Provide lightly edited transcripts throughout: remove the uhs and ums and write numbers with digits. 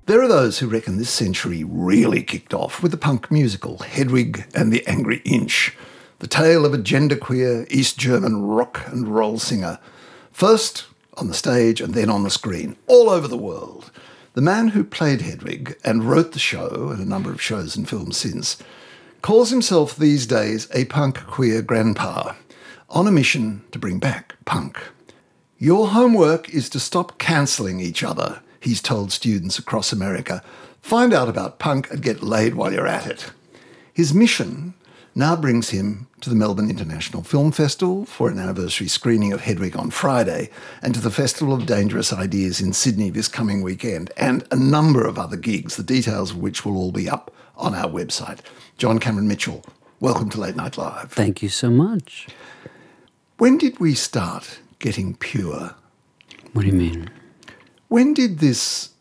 There are those who reckon this century really kicked off with the punk musical Hedwig and the Angry Inch, the tale of a genderqueer East German rock and roll singer, first on the stage and then on the screen, all over the world. The man who played Hedwig and wrote the show, and a number of shows and films since, calls himself these days a punk queer grandpa, on a mission to bring back punk. Your homework is to stop cancelling each other, he's told students across America. Find out about punk and get laid while you're at it. His mission now brings him to the Melbourne International Film Festival for an anniversary screening of Hedwig on Friday, and to the Festival of Dangerous Ideas in Sydney this coming weekend, and a number of other gigs, the details of which will all be up on our website. John Cameron Mitchell, welcome to Late Night Live. Thank you so much. When did we start getting pure? What do you mean? When did this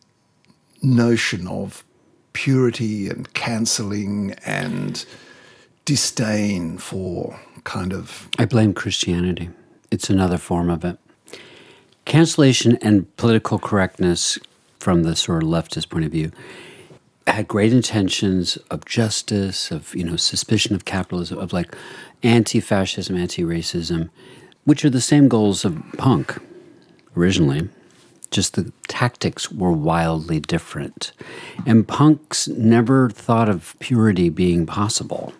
notion of purity and cancelling and disdain for kind of... I blame Christianity. It's another form of it. Cancellation and political correctness from the sort of leftist point of view had great intentions of justice, of, suspicion of capitalism, of like anti-fascism, anti-racism, which are the same goals of punk originally. Just the tactics were wildly different. And punks never thought of purity being possible.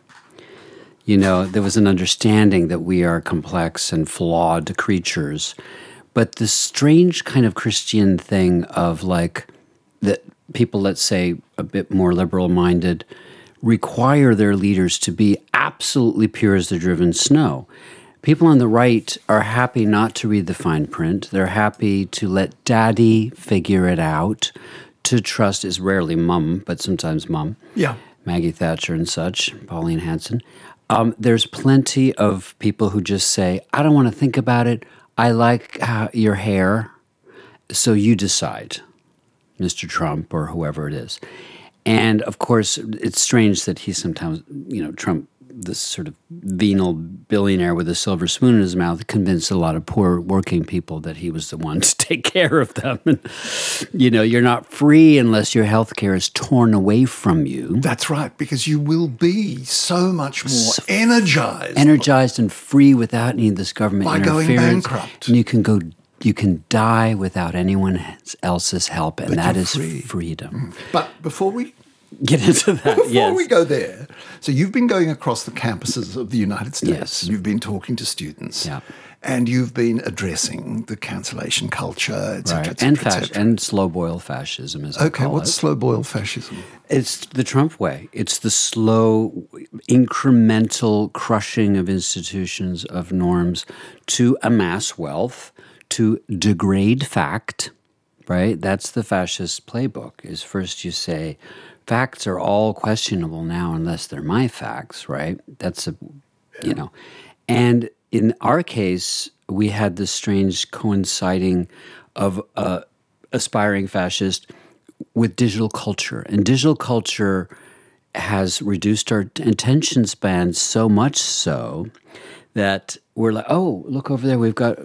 There was an understanding that we are complex and flawed creatures. But the strange kind of Christian thing of like that people, let's say, a bit more liberal-minded, require their leaders to be absolutely pure as the driven snow. People on the right are happy not to read the fine print. They're happy to let daddy figure it out, to trust is rarely mum, but sometimes mum. Yeah. Maggie Thatcher and such, Pauline Hanson. There's plenty of people who just say, I don't want to think about it. I like your hair, so you decide, Mr. Trump or whoever it is. And, of course, it's strange that he sometimes, Trump, this sort of venal billionaire with a silver spoon in his mouth, convinced a lot of poor working people that he was the one to take care of them. And, you're not free unless your health care is torn away from you. That's right, because you will be so much more energized. Energized and free without any of this government by interference. Going bankrupt. And you can die without anyone else's help, and that is free. Freedom. But before we get into that, before we go there, so you've been going across the campuses of the United States. Yes. You've been talking to students. Yeah. And you've been addressing the cancellation culture, et cetera, right. et cetera, et cetera. And slow boil fascism, as I call it. Okay, what's slow boil fascism? It's the Trump way. It's the slow, incremental crushing of institutions, of norms, to amass wealth, to degrade fact, right? That's the fascist playbook, is first you say, facts are all questionable now unless they're my facts, right? That's And in our case, we had this strange coinciding of aspiring fascist with digital culture. And digital culture has reduced our attention span so much so that we're like, oh, look over there, we've got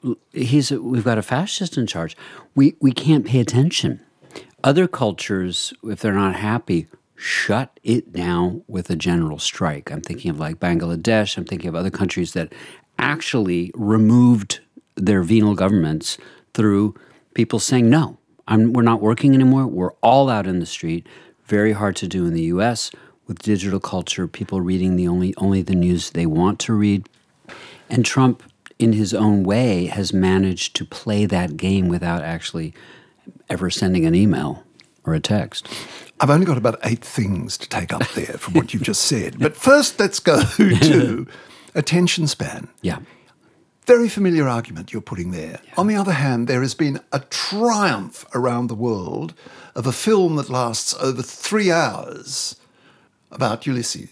a fascist in charge. We can't pay attention. Other cultures, if they're not happy, shut it down with a general strike. I'm thinking of like Bangladesh. I'm thinking of other countries that actually removed their venal governments through people saying, no, we're not working anymore. We're all out in the street. Very hard to do in the U.S. with digital culture, people reading only the news they want to read. And Trump, in his own way, has managed to play that game without actually ever sending an email or a text. I've only got about 8 things to take up there from what you've just said. But first, let's go to attention span. Yeah. Very familiar argument you're putting there. Yeah. On the other hand, there has been a triumph around the world of a film that lasts over 3 hours about Ulysses.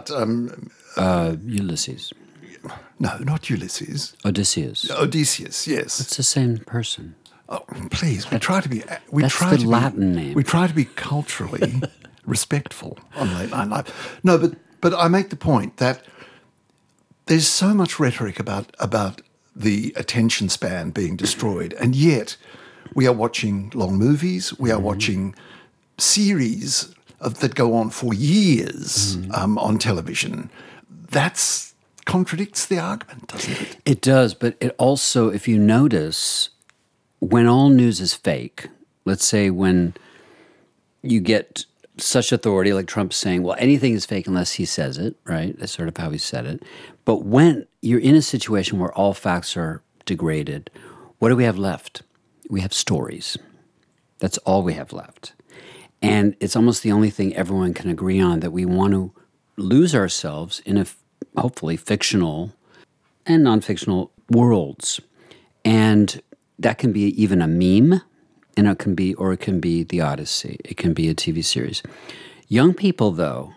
Ulysses. No, not Ulysses. Odysseus. Odysseus, yes. It's the same person. Oh, please, we try to be. That's the Latin name. We try to be culturally respectful on Late Night Live. No, but I make the point that there's so much rhetoric about the attention span being destroyed, and yet we are watching long movies. We are watching series that go on for years on television, that contradicts the argument, doesn't it? It does, but it also, if you notice, when all news is fake, let's say when you get such authority like Trump saying, well, anything is fake unless he says it, right? That's sort of how he said it. But when you're in a situation where all facts are degraded, what do we have left? We have stories. That's all we have left. And it's almost the only thing everyone can agree on, that we want to lose ourselves in a hopefully fictional and non-fictional worlds. And that can be even a meme, and it can be the Odyssey. It can be a TV series. Young people, though,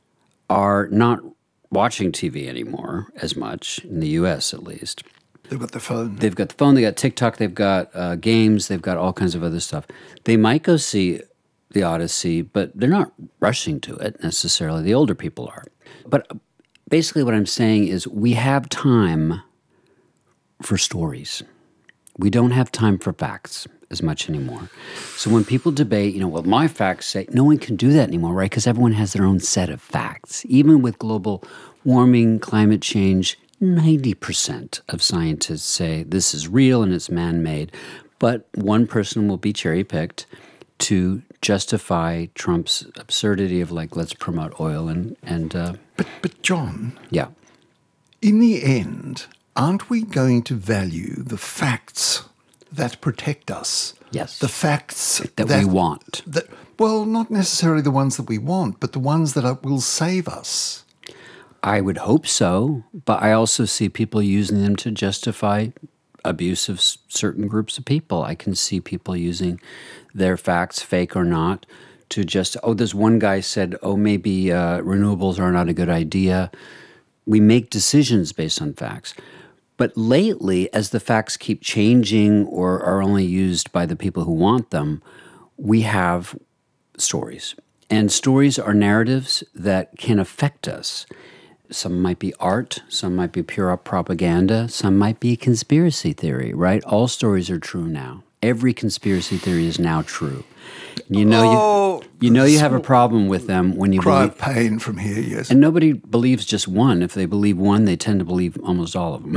are not watching TV anymore as much, in the U.S. at least. They've got the phone. They've got the phone, they've got TikTok, they've got games, they've got all kinds of other stuff. They might go see the Odyssey, but they're not rushing to it necessarily. The older people are. But basically what I'm saying is we have time for stories. We don't have time for facts as much anymore. So when people debate, well, my facts say, no one can do that anymore, right? Because everyone has their own set of facts. Even with global warming, climate change, 90% of scientists say this is real and it's man-made. But one person will be cherry-picked to justify Trump's absurdity of let's promote oil and But John, yeah. in the end, aren't we going to value the facts that protect us? Yes. The facts that we want. Well, not necessarily the ones that we want, but the ones that will save us. I would hope so, but I also see people using them to justify abuse of certain groups of people. I can see people using their facts, fake or not, to there's one guy said, maybe renewables are not a good idea. We make decisions based on facts. But lately, as the facts keep changing or are only used by the people who want them, we have stories. And stories are narratives that can affect us. Some might be art, some might be pure propaganda, some might be conspiracy theory, right? All stories are true now. Every conspiracy theory is now true. You have a problem with them when you cry of pain from here, yes. And nobody believes just one. If they believe one, they tend to believe almost all of them.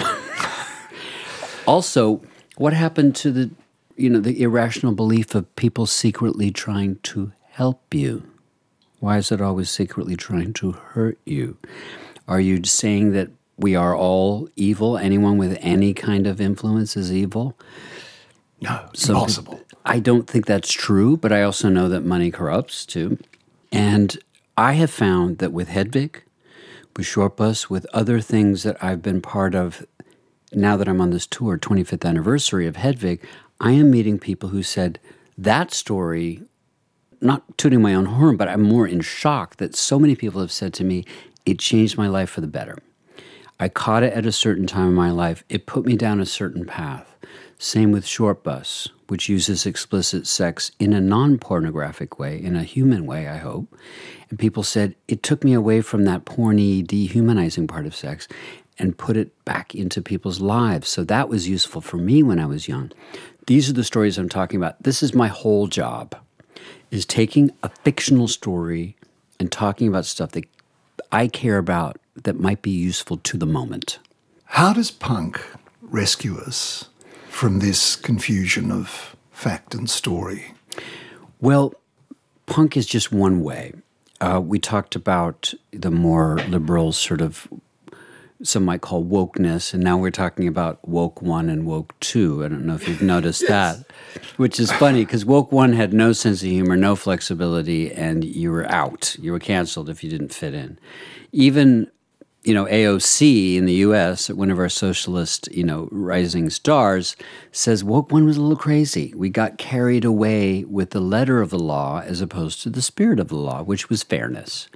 Also, what happened to the irrational belief of people secretly trying to help you? Why is it always secretly trying to hurt you? Are you saying that we are all evil? Anyone with any kind of influence is evil? No, impossible. I don't think that's true, but I also know that money corrupts too. And I have found that with Hedvig, with Shortbus, with other things that I've been part of, now that I'm on this tour, 25th anniversary of Hedvig, I am meeting people who said that story, not tooting my own horn, but I'm more in shock that so many people have said to me, it changed my life for the better. I caught it at a certain time in my life. It put me down a certain path. Same with Shortbus, which uses explicit sex in a non-pornographic way, in a human way, I hope. And people said, it took me away from that porny, dehumanizing part of sex and put it back into people's lives. So that was useful for me when I was young. These are the stories I'm talking about. This is my whole job, is taking a fictional story and talking about stuff that I care about that might be useful to the moment. How does punk rescue us from this confusion of fact and story? Well, punk is just one way. We talked about the more liberal sort of, some might call wokeness, and now we're talking about woke 1 and woke 2. I don't know if you've noticed that, which is funny because woke 1 had no sense of humor, no flexibility, and you were out. You were canceled if you didn't fit in. Even, AOC in the U.S., one of our socialist, rising stars, says woke 1 was a little crazy. We got carried away with the letter of the law as opposed to the spirit of the law, which was fairness.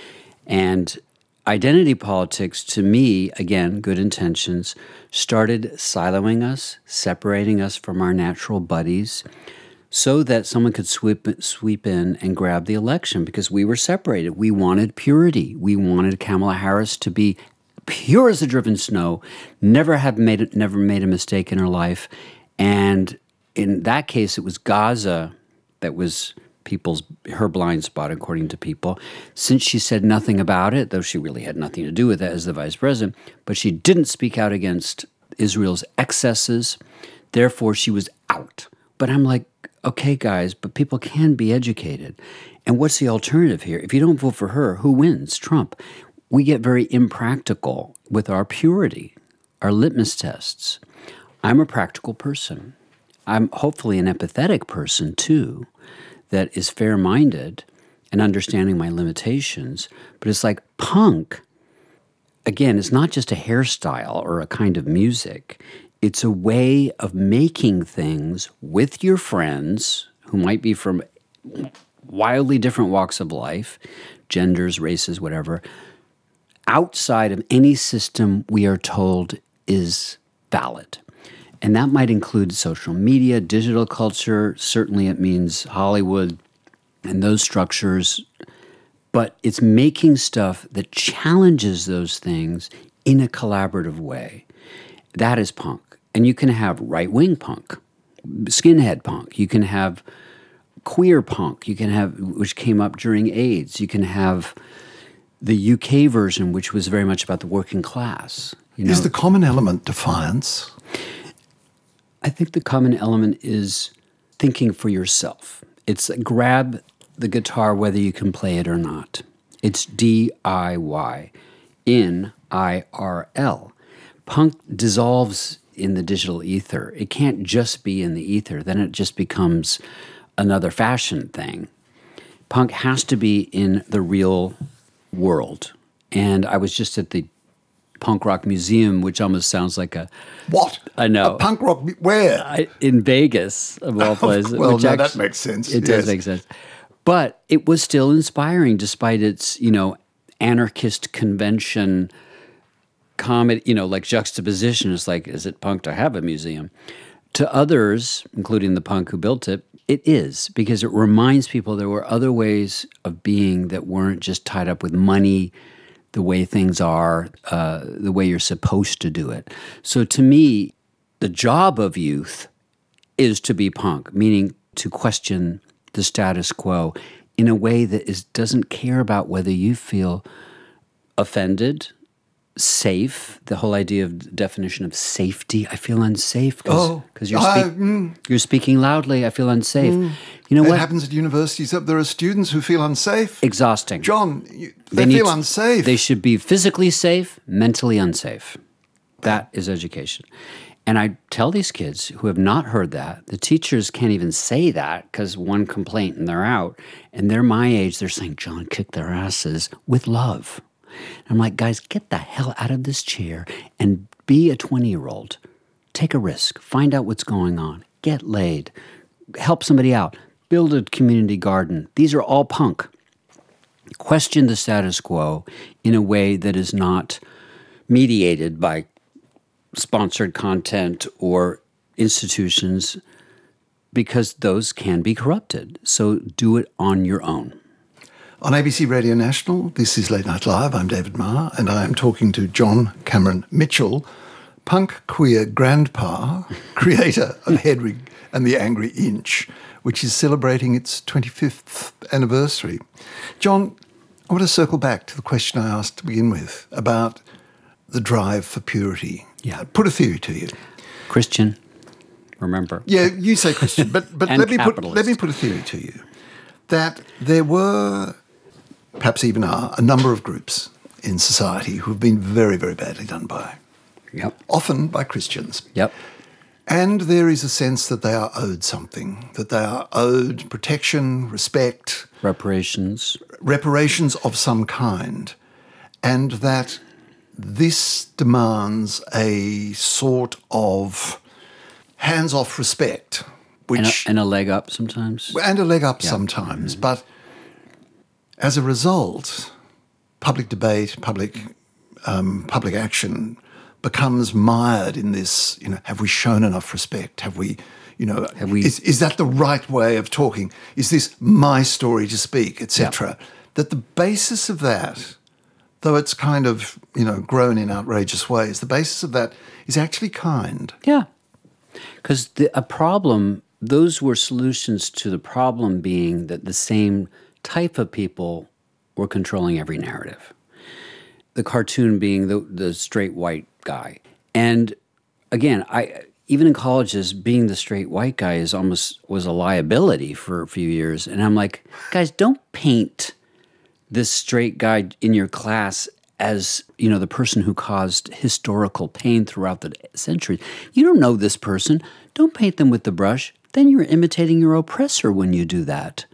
And identity politics, to me, again, good intentions, started siloing us, separating us from our natural buddies, so that someone could sweep in and grab the election because we were separated. We wanted purity. We wanted Kamala Harris to be pure as the driven snow, never made a mistake in her life. And in that case, it was Gaza that was her blind spot, according to people. Since she said nothing about it, though she really had nothing to do with that as the vice president, but she didn't speak out against Israel's excesses. Therefore, she was out. But I'm like, okay, guys, but people can be educated. And what's the alternative here? If you don't vote for her, who wins? Trump. We get very impractical with our purity, our litmus tests. I'm a practical person. I'm hopefully an empathetic person, too, that is fair-minded and understanding my limitations. But it's like punk, again, it's not just a hairstyle or a kind of music. It's a way of making things with your friends who might be from wildly different walks of life, genders, races, whatever, outside of any system we are told is valid. And that might include social media, digital culture. Certainly it means Hollywood and those structures. But it's making stuff that challenges those things in a collaborative way. That is punk. And you can have right-wing punk, skinhead punk. You can have queer punk. You can have, which came up during AIDS. You can have the UK version, which was very much about the working class. Is the common element defiance? I think the common element is thinking for yourself. It's grab the guitar whether you can play it or not. It's DIY, NIRL. Punk dissolves in the digital ether. It can't just be in the ether. Then it just becomes another fashion thing. Punk has to be in the real world. And I was just at the Punk Rock Museum, which almost sounds like a... What? I know. A punk rock... Where? In Vegas, of all places. Well, no, that makes sense. It does make sense. But it was still inspiring despite its, anarchist convention comedy, like juxtaposition. It's like, is it punk to have a museum? To others, including the punk who built it, it is, because it reminds people there were other ways of being that weren't just tied up with money, the way things are, the way you're supposed to do it. So to me, the job of youth is to be punk, meaning to question the status quo in a way that doesn't care about whether you feel offended, safe, the whole idea of definition of safety. I feel unsafe because you're speaking loudly. I feel unsafe. You know what? It happens at universities. There are students who feel unsafe. Exhausting. John, they feel unsafe. They should be physically safe, mentally unsafe. That is education. And I tell these kids who have not heard that, the teachers can't even say that because one complaint and they're out. And they're my age. They're saying, John, kick their asses with love. I'm like, guys, get the hell out of this chair and be a 20-year-old. Take a risk. Find out what's going on. Get laid. Help somebody out. Build a community garden. These are all punk. Question the status quo in a way that is not mediated by sponsored content or institutions, because those can be corrupted. So do it on your own. On ABC Radio National, this is Late Night Live. I'm David Marr, and I am talking to John Cameron Mitchell, punk queer grandpa, creator of Hedwig and the Angry Inch, which is celebrating its 25th anniversary. John, I want to circle back to the question I asked to begin with about the drive for purity. Yeah. Put a theory to you. Christian, remember. Yeah, you say Christian, but let me put a theory to you. That there were, perhaps even are, a number of groups in society who have been very, very badly done by. Yep. Often by Christians. Yep. And there is a sense that they are owed something, that they are owed protection, respect. Reparations of some kind. And that this demands a sort of hands-off respect. And a leg up sometimes. And a leg up sometimes. Mm-hmm. But as a result, public debate, public action becomes mired in this, have we shown enough respect? Is that the right way of talking? Is this my story to speak, etc.? Yeah. That the basis of that, though it's kind of, grown in outrageous ways, the basis of that is actually kind. Yeah. Because a problem those were solutions to the problem being that the same type of people were controlling every narrative. The cartoon being the straight white guy. And again, even in colleges, being the straight white guy was a liability for a few years. And I'm like, guys, don't paint this straight guy in your class as, the person who caused historical pain throughout the centuries. You don't know this person. Don't paint them with the brush. Then you're imitating your oppressor when you do that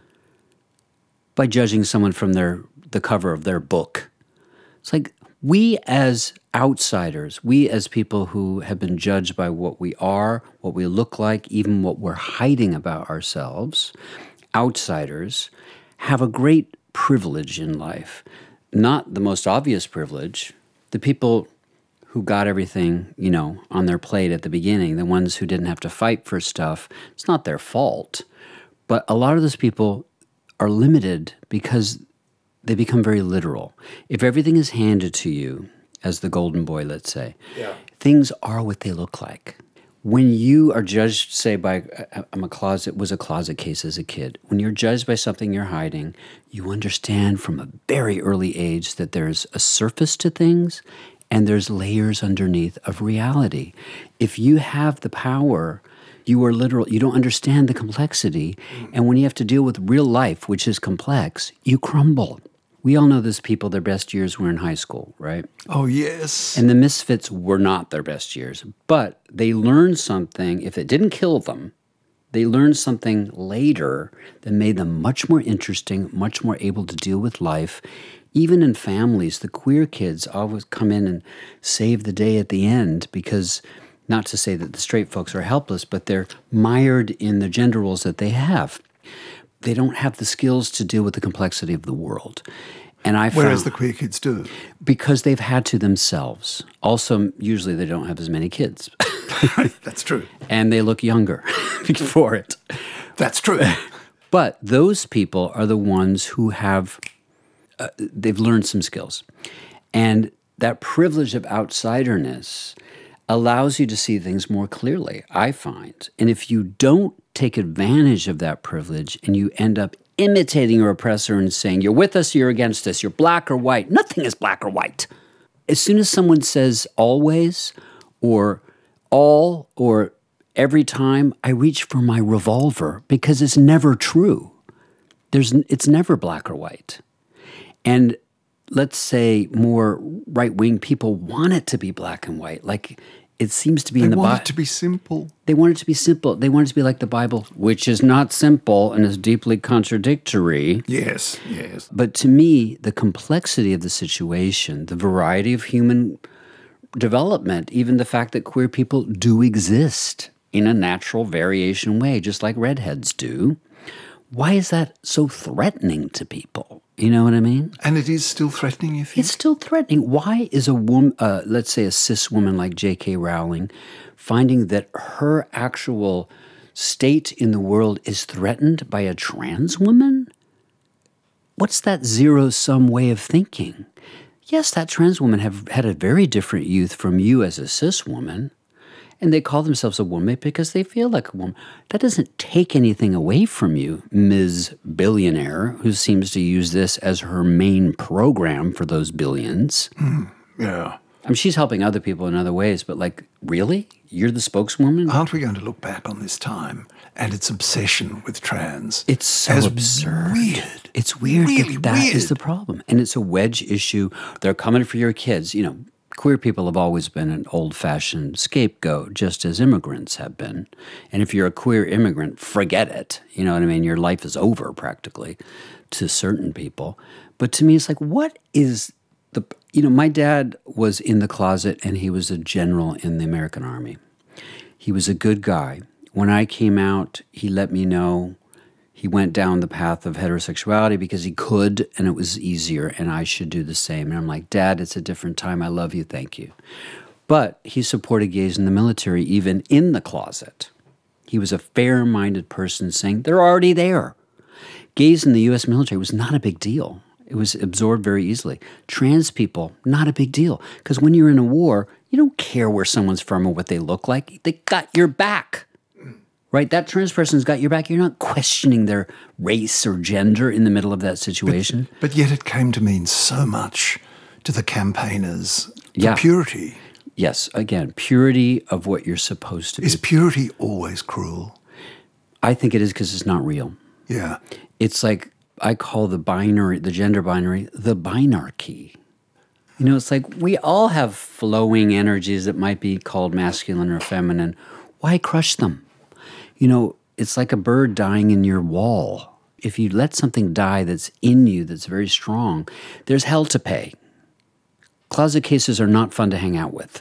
by judging someone from the cover of their book. It's like we as outsiders, we as people who have been judged by what we are, what we look like, even what we're hiding about ourselves, outsiders, have a great privilege in life. Not the most obvious privilege. The people who got everything, on their plate at the beginning, the ones who didn't have to fight for stuff, it's not their fault. But a lot of those people are limited because they become very literal. If everything is handed to you, as the golden boy, let's say, things are what they look like. When you are judged, say, by was a closet case as a kid. When you're judged by something you're hiding, you understand from a very early age that there's a surface to things and there's layers underneath of reality. If you have the power, you are literal. You don't understand the complexity. And when you have to deal with real life, which is complex, you crumble. We all know those people, their best years were in high school, right? Oh, yes. And the misfits were not their best years. But they learned something, if it didn't kill them, they learned something later that made them much more interesting, much more able to deal with life. Even in families, the queer kids always come in and save the day at the end because, not to say that the straight folks are helpless, but they're mired in the gender roles that they have. They don't have the skills to deal with the complexity of the world. And whereas the queer kids do. Because they've had to themselves. Also, usually they don't have as many kids. That's true. And they look younger for it. That's true. But those people are the ones who they've learned some skills. And that privilege of outsiderness allows you to see things more clearly, I find. And if you don't take advantage of that privilege and you end up imitating your oppressor and saying, you're with us, you're against us, you're black or white. Nothing is black or white. As soon as someone says always or all or every time, I reach for my revolver because it's never true. It's never black or white. And let's say more right-wing people want it to be black and white. Like it seems to be in the Bible. They want it to be simple. They want it to be simple. They want it to be like the Bible, which is not simple and is deeply contradictory. Yes, yes. But to me, the complexity of the situation, the variety of human development, even the fact that queer people do exist in a natural variation way, just like redheads do, why is that so threatening to people? You know what I mean? And it is still threatening, you think? It's still threatening. Why is a woman, let's say a cis woman like J.K. Rowling, finding that her actual state in the world is threatened by a trans woman? What's that zero-sum way of thinking? Yes, that trans woman have had a very different youth from you as a cis woman, and they call themselves a woman because they feel like a woman. That doesn't take anything away from you, Ms. Billionaire, who seems to use this as her main program for those billions. Yeah. I mean, she's helping other people in other ways, but like, really? You're the spokeswoman? Aren't we going to look back on this time and its obsession with trans? It's so absurd. Weird. It's weird. Really that weird. is the problem. And it's a wedge issue. They're coming for your kids. You know, queer people have always been an old-fashioned scapegoat, just as immigrants have been. And if you're a queer immigrant, forget it. You know what I mean? Your life is over, practically, to certain people. But to me, it's like, what is the... You know, my dad was in the closet, and he was a general in the American Army. He was a good guy. When I came out, he let me know he went down the path of heterosexuality because he could, and it was easier, and I should do the same. And I'm like, Dad, it's a different time. I love you. Thank you. But he supported gays in the military, even in the closet. He was a fair-minded person saying, they're already there. Gays in the U.S. military was not a big deal. It was absorbed very easily. Trans people, not a big deal. Because when you're in a war, you don't care where someone's from or what they look like. They got your back. right? That trans person's got your back. You're not questioning their race or gender in the middle of that situation. But yet it came to mean so much to the campaigners for Yeah. purity. Yes, again, purity of what you're supposed to be. Is purity always cruel? I think it is because it's not real. Yeah. It's like I call the gender binary, the binarchy. You know, it's like we all have flowing energies that might be called masculine or feminine. Why crush them? You know, it's like a bird dying in your wall. If you let something die that's in you, that's very strong, there's hell to pay. Closet cases are not fun to hang out with.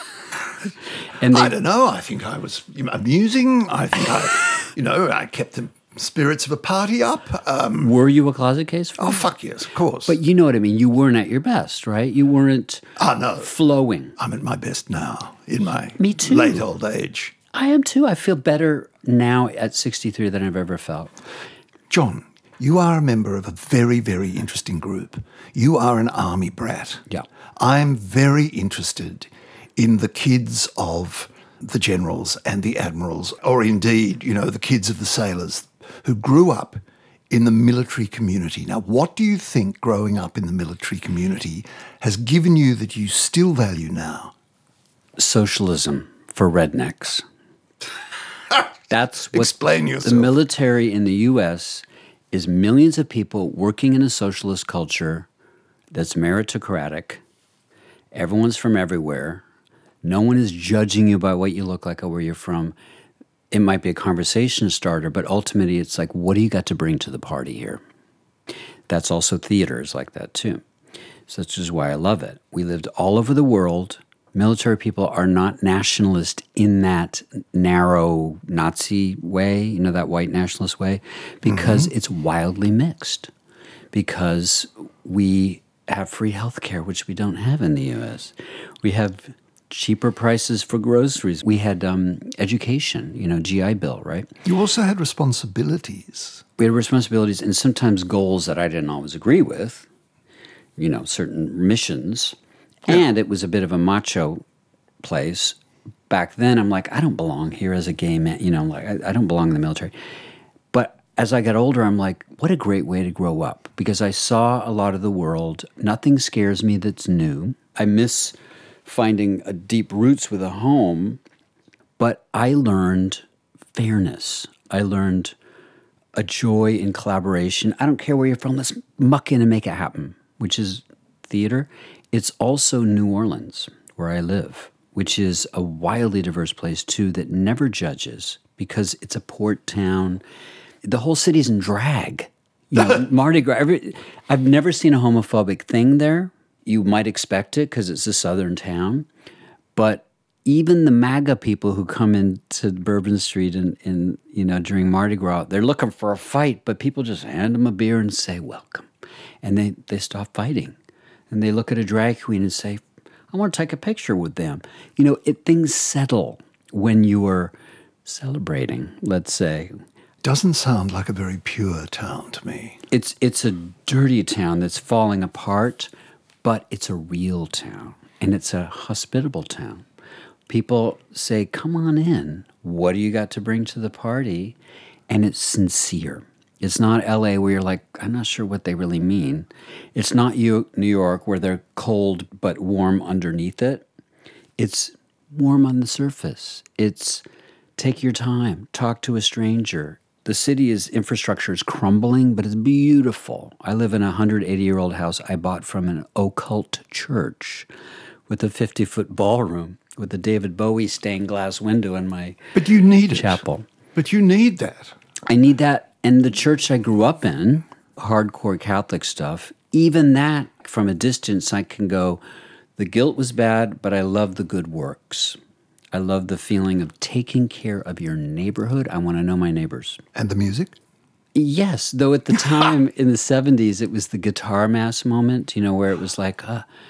And I don't know. I think I was amusing. I think I kept the spirits of a party up. were you a closet case? Oh, fuck yes, of course. But you know what I mean. You weren't at your best, right? You weren't no. flowing. I'm at my best now in my Me too. late old age. I am too. I feel better now at 63 than I've ever felt. John, you are a member of a very, very interesting group. You are an army brat. Yeah. I'm very interested in the kids of the generals and the admirals, or indeed, the kids of the sailors who grew up in the military community. Now, what do you think growing up in the military community has given you that you still value now? Socialism for rednecks. That's what Explain yourself. the military in the U.S. is millions of people working in a socialist culture that's meritocratic. Everyone's from everywhere. No one is judging you by what you look like or where you're from. It might be a conversation starter, but ultimately it's like, what do you got to bring to the party here? That's also theaters like that too. So that's just why I love it. We lived all over the world. Military people are not nationalist in that narrow Nazi way, that white nationalist way, because it's wildly mixed. Because we have free health care, which we don't have in the U.S. We have cheaper prices for groceries. We had education, GI Bill, right? You also had responsibilities. We had responsibilities and sometimes goals that I didn't always agree with, certain missions. Yeah. And it was a bit of a macho place. Back then, I'm like, I don't belong here as a gay man. I don't belong in the military. But as I got older, I'm like, what a great way to grow up. Because I saw a lot of the world. Nothing scares me that's new. I miss finding a deep roots with a home. But I learned fairness. I learned a joy in collaboration. I don't care where you're from. Let's muck in and make it happen, which is theater. It's also New Orleans, where I live, which is a wildly diverse place, too, that never judges because it's a port town. The whole city's in drag. Mardi Gras. I've never seen a homophobic thing there. You might expect it because it's a southern town. But even the MAGA people who come into Bourbon Street in during Mardi Gras, they're looking for a fight, but people just hand them a beer and say, welcome. And they stop fighting. And they look at a drag queen and say, I want to take a picture with them. Things settle when you are celebrating, let's say. Doesn't sound like a very pure town to me. It's a dirty town that's falling apart, but it's a real town. And it's a hospitable town. People say, come on in. What do you got to bring to the party? And it's sincere. It's not L.A. where you're like, I'm not sure what they really mean. It's not New York where they're cold but warm underneath it. It's warm on the surface. It's take your time, talk to a stranger. The city's infrastructure is crumbling, but it's beautiful. I live in a 180-year-old house I bought from an occult church with a 50-foot ballroom with a David Bowie stained glass window in my But you need chapel. But you need that. I need that. And the church I grew up in, hardcore Catholic stuff, even that, from a distance, I can go, the guilt was bad, but I love the good works. I love the feeling of taking care of your neighborhood. I want to know my neighbors. And the music? Yes, though at the time in the 70s, it was the guitar mass moment, where it was like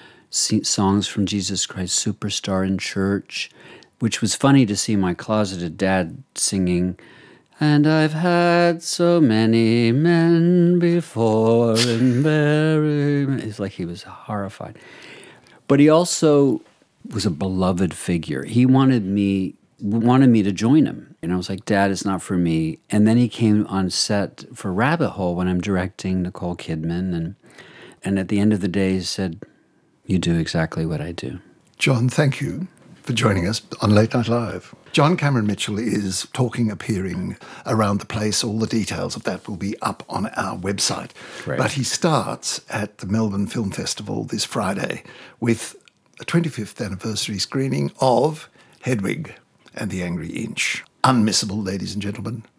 songs from Jesus Christ Superstar in church, which was funny to see my closeted dad singing, and I've had so many men before and very many. It's like he was horrified. But he also was a beloved figure. He wanted me wanted me to join him. And I was like, Dad, it's not for me. And then he came on set for Rabbit Hole when I'm directing Nicole Kidman. And at the end of the day, he said, you do exactly what I do. John, thank you for joining us on Late Night Live. John Cameron Mitchell is talking, appearing around the place. All the details of that will be up on our website. Great. But he starts at the Melbourne Film Festival this Friday with a 25th anniversary screening of Hedwig and the Angry Inch. Unmissable, ladies and gentlemen.